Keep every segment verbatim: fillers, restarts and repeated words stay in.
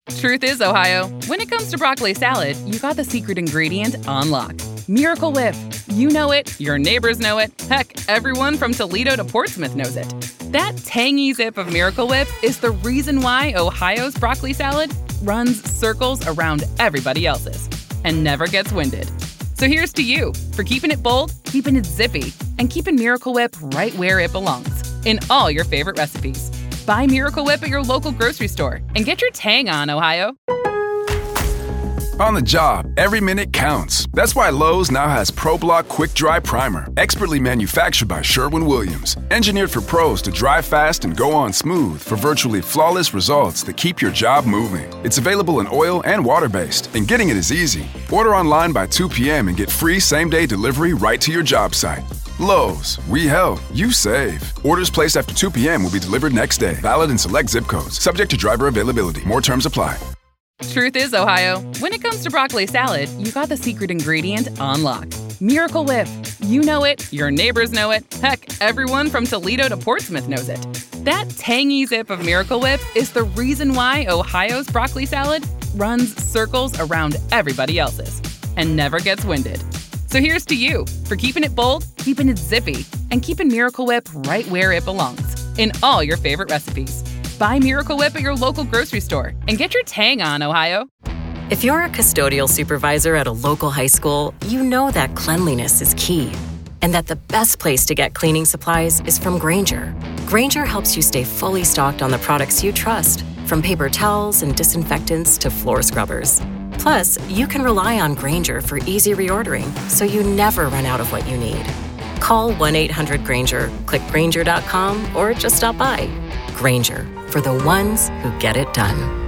Truth is, Ohio, when it comes to broccoli salad, you got the secret ingredient on lock. Miracle Whip. You know it, your neighbors know it, heck, everyone from Toledo to Portsmouth knows it. That tangy zip of Miracle Whip is the reason why Ohio's broccoli salad runs circles around everybody else's and never gets winded. So here's to you for keeping it bold, keeping it zippy, and keeping Miracle Whip right where it belongs, in all your favorite recipes. Buy Miracle Whip at your local grocery store and get your tang on, Ohio. On the job, every minute counts. That's why Lowe's now has ProBlock Quick Dry Primer, expertly manufactured by Sherwin-Williams. Engineered for pros to dry fast and go on smooth for virtually flawless results that keep your job moving. It's available in oil and water-based, and getting it is easy. Order online by two p.m. and get free same-day delivery right to your job site. Lowe's, we help, you save. Orders placed after two p.m. will be delivered next day. Valid in select zip codes. Subject to driver availability. More terms apply. Truth is, Ohio, when it comes to broccoli salad, you got the secret ingredient on lock. Miracle Whip. You know it, your neighbors know it, heck, everyone from Toledo to Portsmouth knows it. That tangy zip of Miracle Whip is the reason why Ohio's broccoli salad runs circles around everybody else's and never gets winded. So here's to you for keeping it bold, keeping it zippy, and keeping Miracle Whip right where it belongs, in all your favorite recipes. Buy Miracle Whip at your local grocery store and get your tang on, Ohio. If you're a custodial supervisor at a local high school, you know that cleanliness is key and that the best place to get cleaning supplies is from Grainger. Grainger helps you stay fully stocked on the products you trust, from paper towels and disinfectants to floor scrubbers. Plus, you can rely on Grainger for easy reordering, so you never run out of what you need. Call one eight hundred Grainger, click Grainger dot com, or just stop by. Grainger, for the ones who get it done.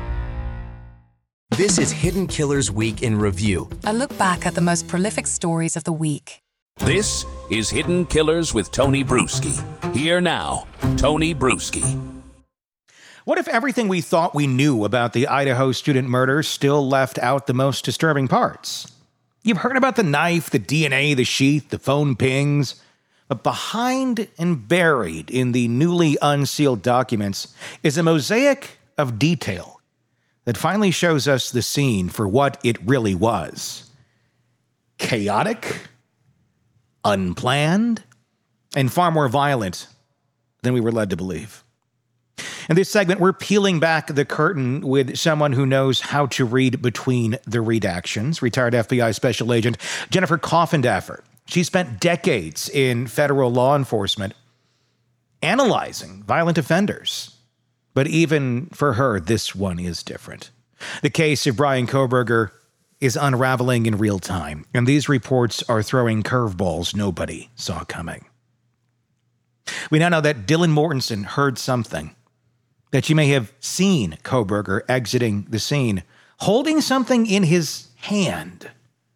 This is Hidden Killers Week in Review. A look back at the most prolific stories of the week. This is Hidden Killers with Tony Bruschi. Here now, Tony Bruschi. What if everything we thought we knew about the Idaho student murder still left out the most disturbing parts? You've heard about the knife, the D N A, the sheath, the phone pings. But behind and buried in the newly unsealed documents is a mosaic of detail that finally shows us the scene for what it really was. Chaotic, unplanned, and far more violent than we were led to believe. In this segment, we're peeling back the curtain with someone who knows how to read between the redactions, retired F B I Special Agent Jennifer Coffindaffer. She spent decades in federal law enforcement analyzing violent offenders. But even for her, this one is different. The case of Bryan Kohberger is unraveling in real time, and these reports are throwing curveballs nobody saw coming. We now know that Dylan Mortensen heard something, that you may have seen Kohberger exiting the scene, holding something in his hand.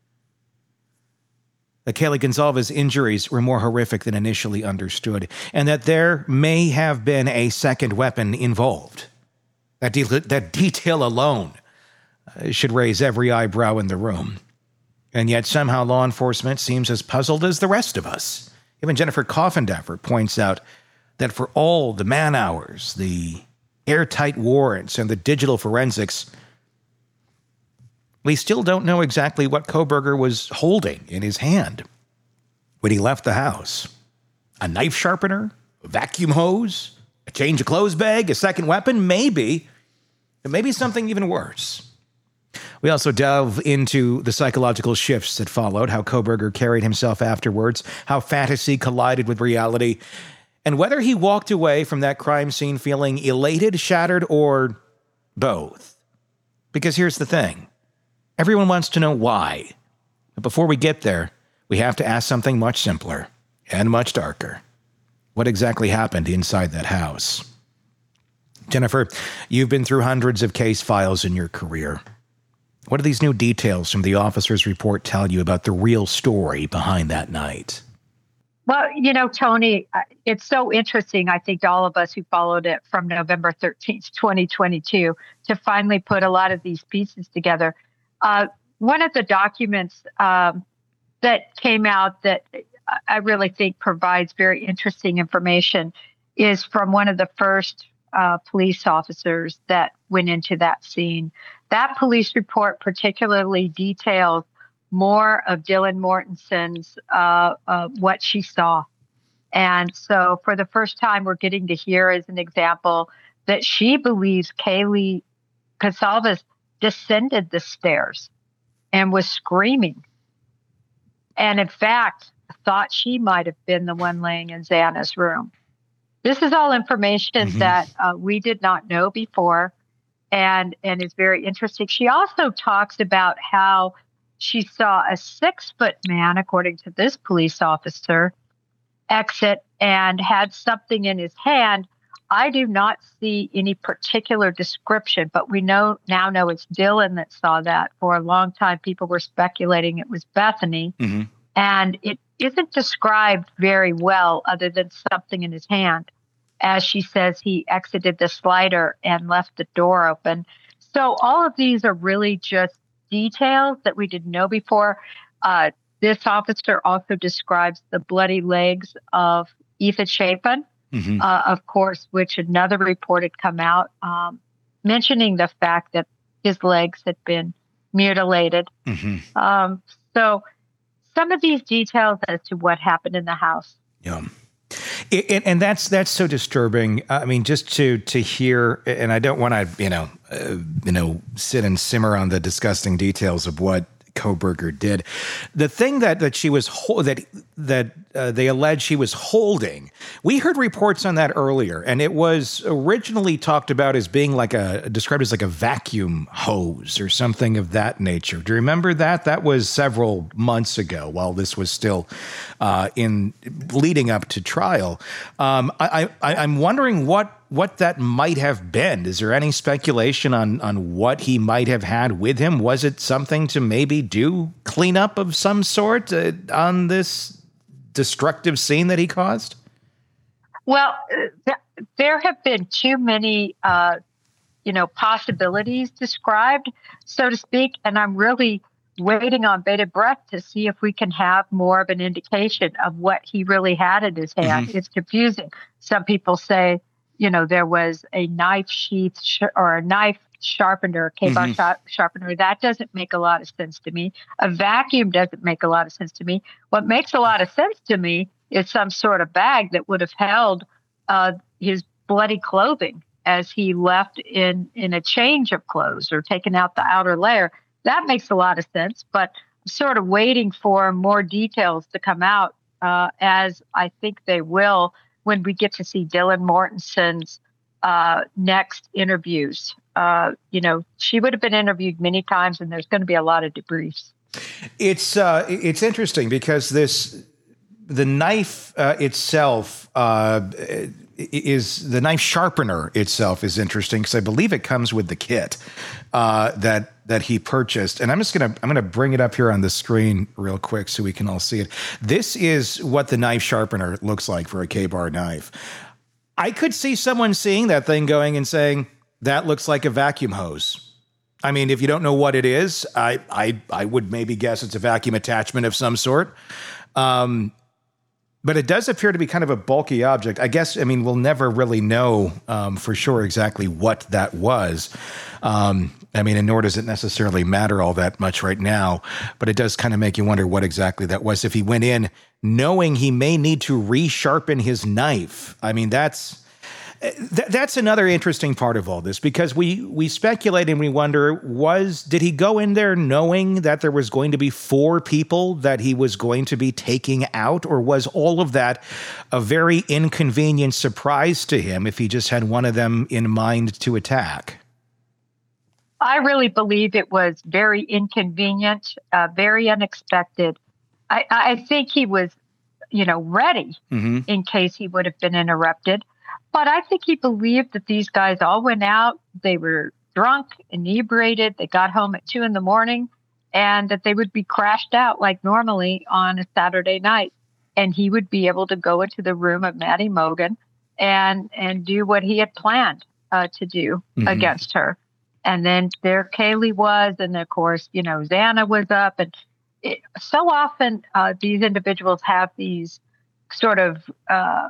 That Kaylee Gonzalez's injuries were more horrific than initially understood, and that there may have been a second weapon involved. That, de- that detail alone uh, should raise every eyebrow in the room. And yet somehow law enforcement seems as puzzled as the rest of us. Even Jennifer Coffindaffer points out that for all the man hours, the airtight warrants, and the digital forensics, we still don't know exactly what Kohberger was holding in his hand when he left the house. A knife sharpener? A vacuum hose? A change of clothes bag? A second weapon? Maybe. But maybe something even worse. We also delve into the psychological shifts that followed, how Kohberger carried himself afterwards, how fantasy collided with reality, and whether he walked away from that crime scene feeling elated, shattered, or both. Because here's the thing. Everyone wants to know why. But before we get there, we have to ask something much simpler and much darker. What exactly happened inside that house? Jennifer, you've been through hundreds of case files in your career. What do these new details from the officer's report tell you about the real story behind that night? Well, you know, Tony, it's so interesting, I think, to all of us who followed it from November thirteenth, twenty twenty-two, to finally put a lot of these pieces together. Uh, one of the documents um, that came out that I really think provides very interesting information is from one of the first uh, police officers that went into that scene. That police report particularly details more of Dylan Mortensen's, uh, uh, what she saw. And so for the first time, we're getting to hear, as an example, that she believes Kaylee Goncalves descended the stairs and was screaming. And in fact, thought she might have been the one laying in Xana's room. This is all information mm-hmm. that uh, we did not know before, and, and is very interesting. She also talks about how she saw a six-foot man, according to this police officer, exit and had something in his hand. I do not see any particular description, but we know now know it's Dylan that saw that. For a long time, people were speculating it was Bethany, mm-hmm. and it isn't described very well other than something in his hand. As she says, he exited the slider and left the door open. So all of these are really just details that we didn't know before. Uh, this officer also describes the bloody legs of Ethan Chapin, mm-hmm. uh, of course, which another report had come out um, mentioning the fact that his legs had been mutilated. Mm-hmm. Um, so some of these details as to what happened in the house. Yeah. It, it, and that's that's so disturbing. I mean, just to to hear, and I don't want to, you know, uh, you know, sit and simmer on the disgusting details of what Kohberger did. The thing that that she was ho- that that uh, they allege she was holding. We heard reports on that earlier, and it was originally talked about as being like a described as like a vacuum hose or something of that nature. Do you remember that? That was several months ago, while this was still uh, in leading up to trial. Um, I, I, I'm wondering what. what that might have been. Is there any speculation on, on what he might have had with him? Was it something to maybe do cleanup of some sort uh, on this destructive scene that he caused? Well, th- there have been too many, uh, you know, possibilities described, so to speak, and I'm really waiting on bated breath to see if we can have more of an indication of what he really had in his hand. Mm-hmm. It's confusing. Some people say, you know, there was a knife sheath sh- or a knife sharpener, K-bar mm-hmm. sh- sharpener. That doesn't make a lot of sense to me. A vacuum doesn't make a lot of sense to me. What makes a lot of sense to me is some sort of bag that would have held uh, his bloody clothing as he left in, in a change of clothes or taken out the outer layer. That makes a lot of sense, but I'm sort of waiting for more details to come out uh, as I think they will when we get to see Dylan Mortensen's uh, next interviews. Uh, you know, she would have been interviewed many times, and there's going to be a lot of debriefs. It's uh, it's interesting because this the knife uh, itself uh, is the knife sharpener itself is interesting because I believe it comes with the kit uh, that that he purchased. And I'm just gonna I'm gonna bring it up here on the screen real quick so we can all see it. This is what the knife sharpener looks like for a K-bar knife. I could see someone seeing that thing going and saying, that looks like a vacuum hose. I mean, if you don't know what it is, I I I would maybe guess it's a vacuum attachment of some sort. Um, but it does appear to be kind of a bulky object. I guess, I mean, we'll never really know um, for sure exactly what that was. Um, I mean, and nor does it necessarily matter all that much right now, but it does kind of make you wonder what exactly that was. If he went in knowing he may need to resharpen his knife, I mean, that's th- that's another interesting part of all this, because we we speculate and we wonder, was did he go in there knowing that there was going to be four people that he was going to be taking out, or was all of that a very inconvenient surprise to him if he just had one of them in mind to attack? I really believe it was very inconvenient, uh, very unexpected. I, I think he was, you know, ready mm-hmm. in case he would have been interrupted. But I think he believed that these guys all went out. They were drunk, inebriated. They got home at two in the morning, and that they would be crashed out like normally on a Saturday night. And he would be able to go into the room of Maddie Mogen and, and do what he had planned uh, to do mm-hmm. against her. And then there Kaylee was, and of course, you know, Xana was up. And it, so often uh, these individuals have these sort of uh,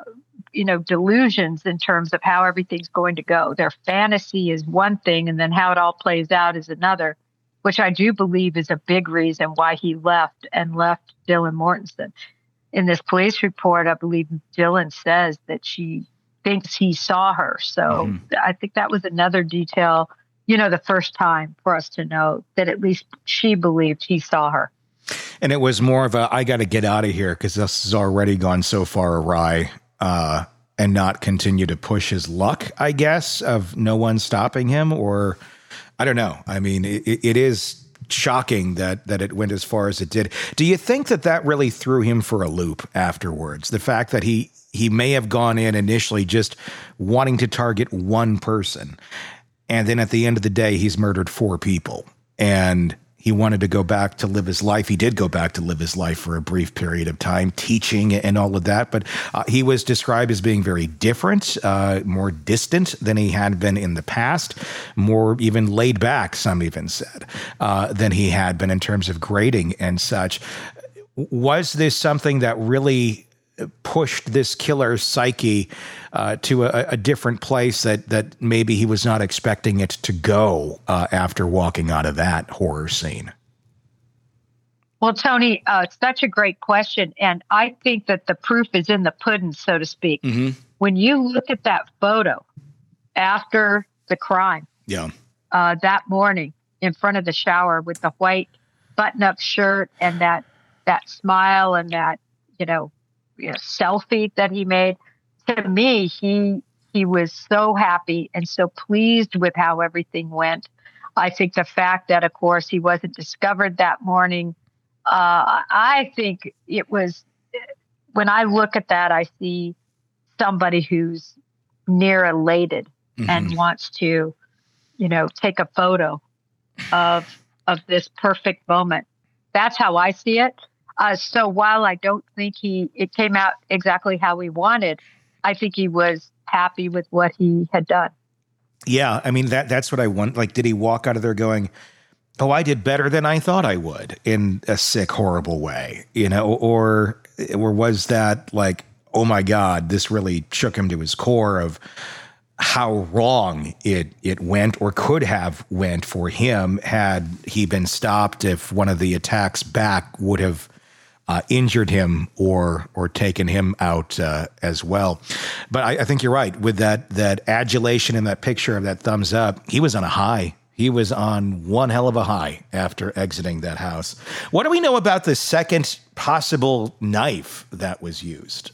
you know, delusions in terms of how everything's going to go. Their fantasy is one thing, and then how it all plays out is another, which I do believe is a big reason why he left and left Dylan Mortensen. In this police report, I believe Dylan says that she thinks he saw her. So mm. I think that was another detail, you know, the first time for us to know that at least she believed he saw her. And it was more of a, I got to get out of here because this has already gone so far awry, uh, and not continue to push his luck, I guess, of no one stopping him. Or I don't know. I mean, it, it is shocking that that it went as far as it did. Do you think that that really threw him for a loop afterwards? The fact that he he may have gone in initially just wanting to target one person, and then at the end of the day, he's murdered four people, and he wanted to go back to live his life. He did go back to live his life for a brief period of time, teaching and all of that. But uh, he was described as being very different, uh, more distant than he had been in the past, more even laid back, some even said, uh, than he had been in terms of grading and such. Was this something that really pushed this killer's psyche uh, to a, a different place that that maybe he was not expecting it to go uh, after walking out of that horror scene? Well, Tony, uh, it's such a great question. And I think that the proof is in the pudding, so to speak. Mm-hmm. When you look at that photo after the crime, yeah, uh, that morning in front of the shower with the white button-up shirt and that that smile and that, you know, You know, selfie that he made, to me, he he was so happy and so pleased with how everything went. I think the fact that, of course, he wasn't discovered that morning, uh, I think it was, when I look at that, I see somebody who's near elated mm-hmm. and wants to, you know, take a photo of of this perfect moment. That's how I see it. Uh, so while I don't think he it came out exactly how he wanted, I think he was happy with what he had done. Yeah, I mean, that that's what I want. Like, did he walk out of there going, oh, I did better than I thought I would in a sick, horrible way, you know, or, or was that like, oh my God, this really shook him to his core of how wrong it it went or could have went for him had he been stopped, if one of the attacks back would have Uh, injured him or or taken him out uh, as well. But I, I think you're right with that that adulation in that picture of that thumbs up. He was on a high. He was on one hell of a high after exiting that house. What do we know about the second possible knife that was used?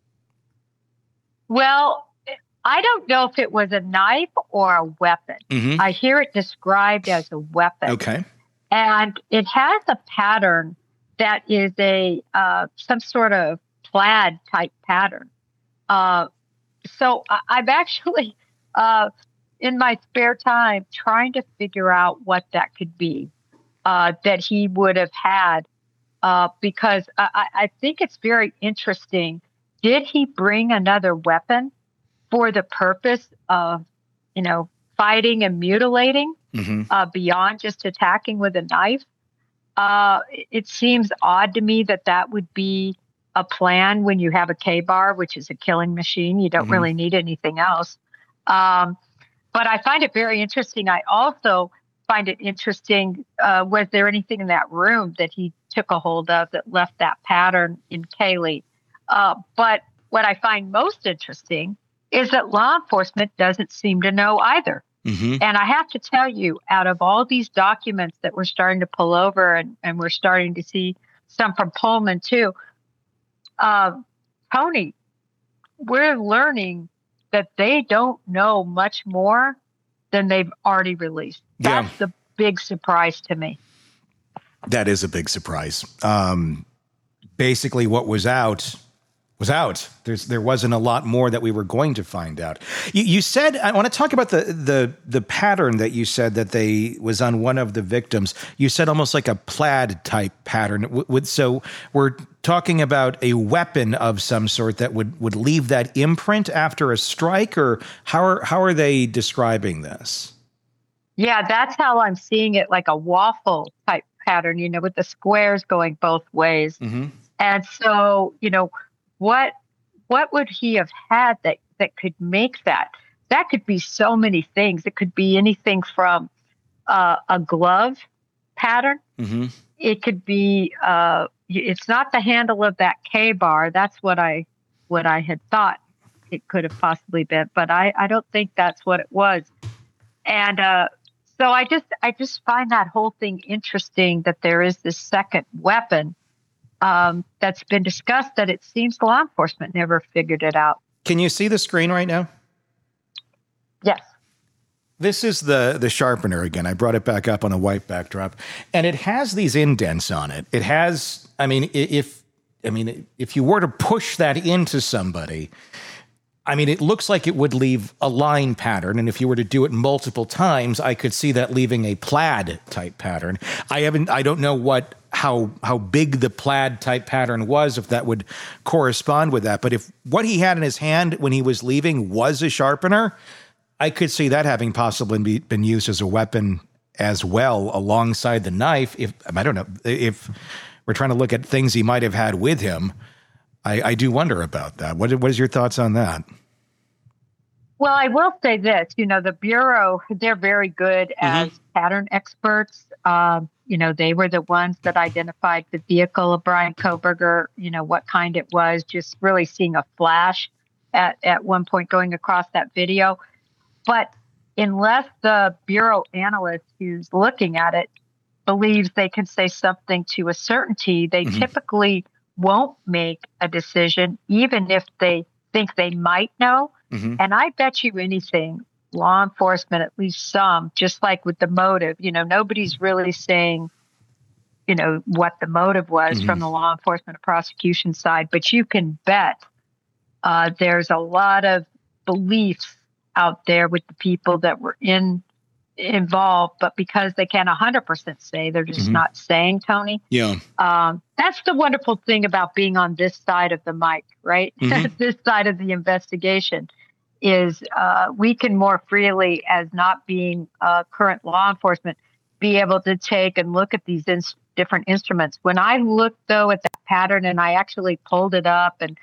Well, I don't know if it was a knife or a weapon. Mm-hmm. I hear it described as a weapon. Okay. And it has a pattern that is a uh, some sort of plaid type pattern. Uh, so I, I'm actually uh, in my spare time trying to figure out what that could be uh, that he would have had, uh, because I, I think it's very interesting. Did he bring another weapon for the purpose of, you know, fighting and mutilating mm-hmm. uh, beyond just attacking with a knife? Uh, it seems odd to me that that would be a plan when you have a K-bar, which is a killing machine. You don't mm-hmm. really need anything else. Um, but I find it very interesting. I also find it interesting, uh, was there anything in that room that he took a hold of that left that pattern in Kaylee? Uh, but what I find most interesting is that law enforcement doesn't seem to know either. Mm-hmm. And I have to tell you, out of all these documents that we're starting to pull over, and, and we're starting to see some from Pullman too, uh, Tony, we're learning that they don't know much more than they've already released. That's yeah. the big surprise to me. That is a big surprise. Um, basically, what was out was out. There's there wasn't a lot more that we were going to find out. You, you said, I want to talk about the the the pattern that you said that they was on one of the victims. You said almost like a plaid type pattern. With so we're talking about a weapon of some sort that would would leave that imprint after a strike, or how are how are they describing this? Yeah, that's how I'm seeing it, like a waffle type pattern, you know, with the squares going both ways. Mm-hmm. And so, you know, What what would he have had that, that could make that? That could be so many things. It could be anything from uh, a glove pattern. Mm-hmm. It could be, uh, it's not the handle of that K bar. That's what I, what I had thought it could have possibly been, but I, I don't think that's what it was. And uh, so I just, I just find that whole thing interesting that there is this second weapon um, that's been discussed that it seems law enforcement never figured it out. Can you see the screen right now? Yes. This is the, the sharpener again. I brought it back up on a white backdrop, and it has these indents on it. It has, I mean, if, I mean, if you were to push that into somebody, I mean, it looks like it would leave a line pattern. And if you were to do it multiple times, I could see that leaving a plaid type pattern. I haven't, I don't know what, how, how big the plaid type pattern was, if that would correspond with that. But if what he had in his hand when he was leaving was a sharpener, I could see that having possibly be, been used as a weapon as well alongside the knife. If I don't know, if we're trying to look at things he might have had with him, I, I do wonder about that. What, what is your thoughts on that? Well, I will say this, you know, the Bureau, they're very good as mm-hmm. pattern experts. Um, you know, they were the ones that identified the vehicle of Bryan Kohberger, you know, what kind it was, just really seeing a flash at, at one point going across that video. But unless the Bureau analyst who's looking at it believes they can say something to a certainty, they mm-hmm. typically won't make a decision, even if they think they might know. Mm-hmm. And I bet you anything, law enforcement, at least some, just like with the motive, you know, nobody's really saying, you know, what the motive was mm-hmm. from the law enforcement or prosecution side, but you can bet uh, there's a lot of beliefs out there with the people that were in involved, but because they can't one hundred percent say, they're just mm-hmm. not saying, Tony. Yeah. Um, that's the wonderful thing about being on this side of the mic, right? Mm-hmm. This side of the investigation is uh, we can more freely, as not being uh, current law enforcement, be able to take and look at these in- different instruments. When I looked, though, at that pattern and I actually pulled it up, and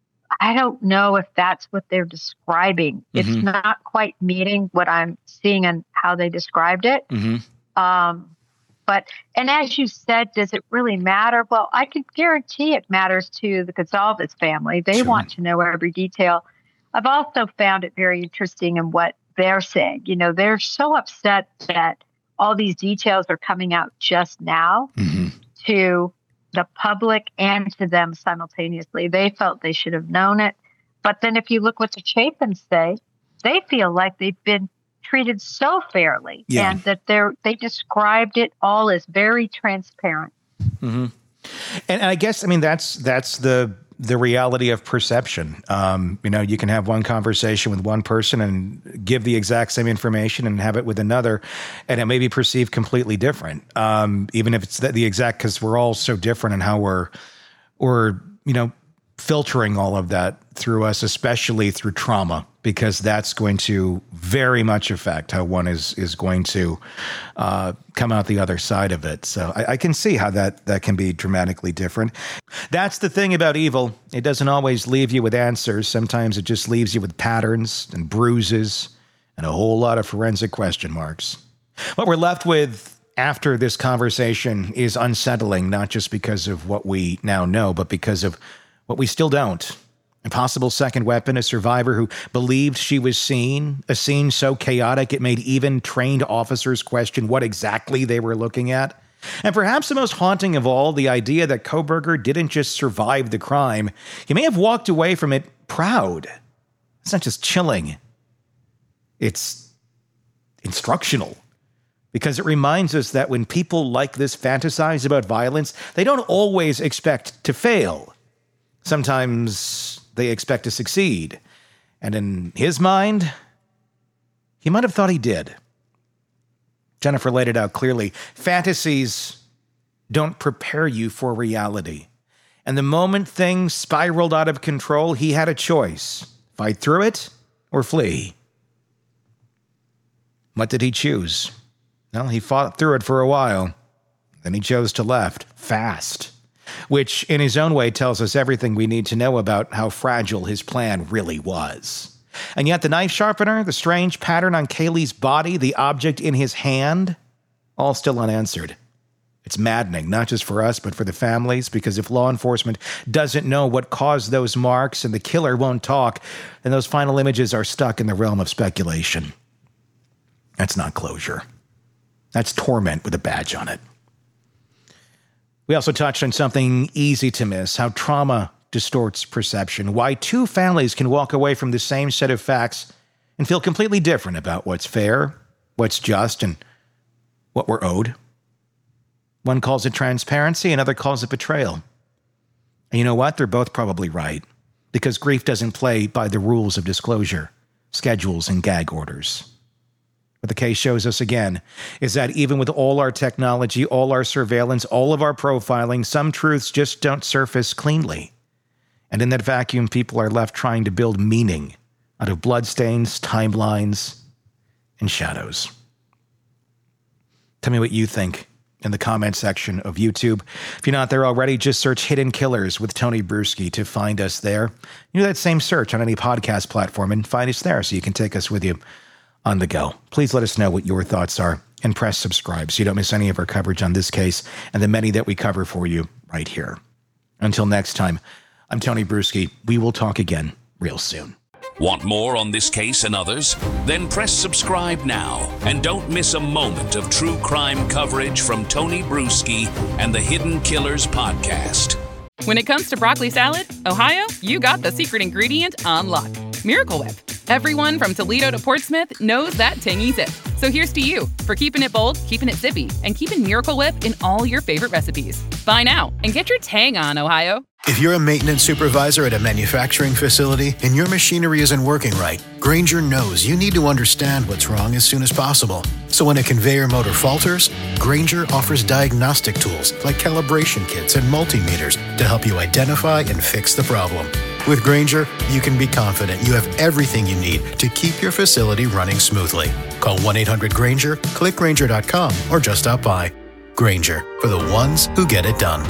I don't know if that's what they're describing. Mm-hmm. It's not quite meeting what I'm seeing and how they described it. Mm-hmm. Um, but, and as you said, does it really matter? Well, I can guarantee it matters to the Gonzalez family. They sure. want to know every detail. I've also found it very interesting in what they're saying. You know, they're so upset that all these details are coming out just now mm-hmm. to the public and to them simultaneously. They felt they should have known it. But then if you look what the Chapins say, they feel like they've been treated so fairly yeah. and that they're they described it all as very transparent. Mm-hmm. And I guess, I mean, that's that's the the reality of perception. Um, you know, you can have one conversation with one person and give the exact same information and have it with another, and it may be perceived completely different. Um, even if it's the, the exact, because we're all so different in how we're, we're, you know, filtering all of that through us, especially through trauma, because that's going to very much affect how one is is going to uh, come out the other side of it. So I, I can see how that that can be dramatically different. That's the thing about evil. It doesn't always leave you with answers. Sometimes it just leaves you with patterns and bruises and a whole lot of forensic question marks. What we're left with after this conversation is unsettling, not just because of what we now know, but because of what we still don't. A possible second weapon, a survivor who believed she was seen, a scene so chaotic it made even trained officers question what exactly they were looking at. And perhaps the most haunting of all, the idea that Kohberger didn't just survive the crime, he may have walked away from it proud. It's not just chilling. It's instructional. Because it reminds us that when people like this fantasize about violence, they don't always expect to fail. Sometimes they expect to succeed. And in his mind, he might have thought he did. Jennifer laid it out clearly. Fantasies don't prepare you for reality. And the moment things spiraled out of control, he had a choice. Fight through it or flee. What did he choose? Well, he fought through it for a while. Then he chose to left, fast. which in his own way tells us everything we need to know about how fragile his plan really was. And yet the knife sharpener, the strange pattern on Kaylee's body, the object in his hand, all still unanswered. It's maddening, not just for us, but for the families, because if law enforcement doesn't know what caused those marks and the killer won't talk, then those final images are stuck in the realm of speculation. That's not closure. That's torment with a badge on it. We also touched on something easy to miss, how trauma distorts perception, why two families can walk away from the same set of facts and feel completely different about what's fair, what's just, and what we're owed. One calls it transparency, another calls it betrayal. And you know what? They're both probably right, because grief doesn't play by the rules of disclosure, schedules, and gag orders. What the case shows us again is that even with all our technology, all our surveillance, all of our profiling, some truths just don't surface cleanly. And in that vacuum, people are left trying to build meaning out of bloodstains, timelines, and shadows. Tell me what you think in the comment section of YouTube. If you're not there already, just search Hidden Killers with Tony Bruschi to find us there. You do that same search on any podcast platform and find us there so you can take us with you on the go. Please let us know what your thoughts are and press subscribe so you don't miss any of our coverage on this case and the many that we cover for you right here. Until next time, I'm Tony Bruschi. We will talk again real soon. Want more on this case and others? Then press subscribe now and don't miss a moment of true crime coverage from Tony Bruschi and the Hidden Killers podcast. When it comes to broccoli salad, Ohio, you got the secret ingredient on lock. Miracle Whip. Everyone from Toledo to Portsmouth knows that tangy zip. So here's to you for keeping it bold, keeping it zippy, and keeping Miracle Whip in all your favorite recipes. Buy now and get your tang on, Ohio. If you're a maintenance supervisor at a manufacturing facility and your machinery isn't working right, Grainger knows you need to understand what's wrong as soon as possible. So when a conveyor motor falters, Grainger offers diagnostic tools like calibration kits and multimeters to help you identify and fix the problem. With Grainger, you can be confident you have everything you need to keep your facility running smoothly. Call one eight hundred Grainger, click Grainger dot com, or just stop by. Grainger, for the ones who get it done.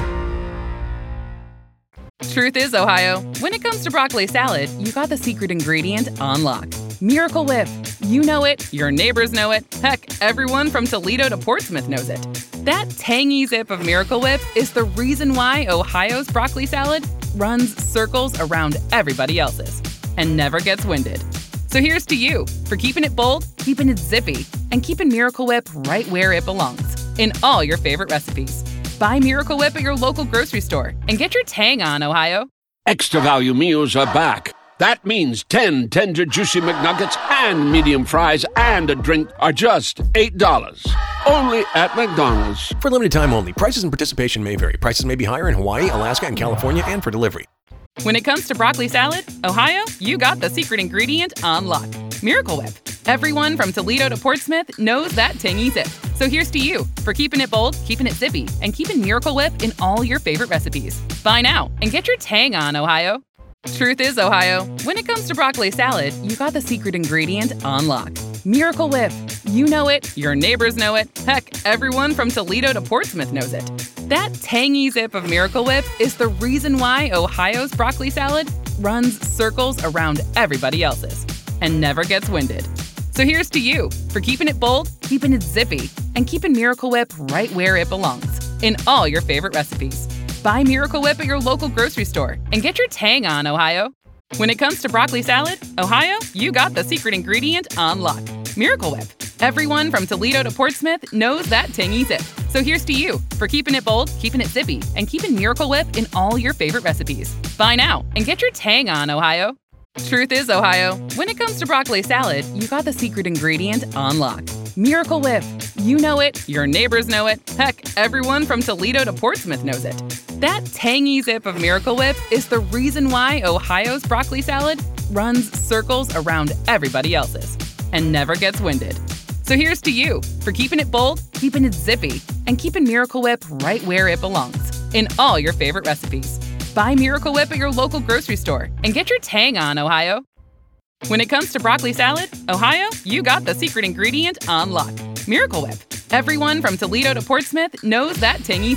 Truth is, Ohio, when it comes to broccoli salad, you got the secret ingredient on lock. Miracle Whip. You know it, your neighbors know it, heck, everyone from Toledo to Portsmouth knows it. That tangy zip of Miracle Whip is the reason why Ohio's broccoli salad runs circles around everybody else's and never gets winded. So here's to you for keeping it bold, keeping it zippy, and keeping Miracle Whip right where it belongs, in all your favorite recipes. Buy Miracle Whip at your local grocery store and get your tang on, Ohio. Extra value meals are back. That means ten tender, juicy McNuggets and medium fries and a drink are just eight dollars. Only at McDonald's. For limited time only. Prices and participation may vary. Prices may be higher in Hawaii, Alaska, and California, and for delivery. When it comes to broccoli salad, Ohio, you got the secret ingredient on lock. Miracle Whip. Everyone from Toledo to Portsmouth knows that tangy zip. So here's to you for keeping it bold, keeping it zippy, and keeping Miracle Whip in all your favorite recipes. Buy now and get your tang on, Ohio. Truth is, Ohio, when it comes to broccoli salad, you got the secret ingredient on lock. Miracle Whip. You know it, your neighbors know it, heck, everyone from Toledo to Portsmouth knows it. That tangy zip of Miracle Whip is the reason why Ohio's broccoli salad runs circles around everybody else's and never gets winded. So here's to you for keeping it bold, keeping it zippy, and keeping Miracle Whip right where it belongs, in all your favorite recipes. Buy Miracle Whip at your local grocery store and get your tang on, Ohio. When it comes to broccoli salad, Ohio, you got the secret ingredient on lock. Miracle Whip. Everyone from Toledo to Portsmouth knows that tangy zip. So here's to you for keeping it bold, keeping it zippy, and keeping Miracle Whip in all your favorite recipes. Buy now and get your tang on, Ohio. Truth is, Ohio, when it comes to broccoli salad, you got the secret ingredient on lock. Miracle Whip. You know it, your neighbors know it, heck, everyone from Toledo to Portsmouth knows it. That tangy zip of Miracle Whip is the reason why Ohio's broccoli salad runs circles around everybody else's and never gets winded. So here's to you for keeping it bold, keeping it zippy, and keeping Miracle Whip right where it belongs, in all your favorite recipes. Buy Miracle Whip at your local grocery store and get your tang on, Ohio. When it comes to broccoli salad, Ohio, you got the secret ingredient on lock. Miracle Whip. Everyone from Toledo to Portsmouth knows that tangy zip. So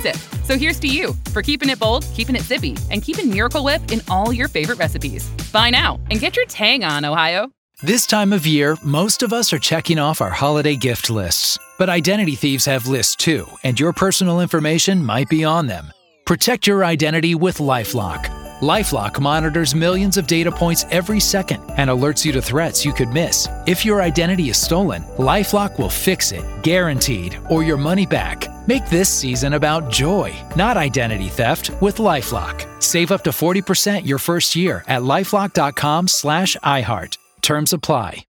So here's to you for keeping it bold, keeping it sippy, and keeping Miracle Whip in all your favorite recipes. Buy now and get your tang on, Ohio. This time of year, most of us are checking off our holiday gift lists. But identity thieves have lists too, and your personal information might be on them. Protect your identity with LifeLock. LifeLock monitors millions of data points every second and alerts you to threats you could miss. If your identity is stolen, LifeLock will fix it, guaranteed, or your money back. Make this season about joy, not identity theft, with LifeLock. Save up to forty percent your first year at LifeLock.com slash iHeart. Terms apply.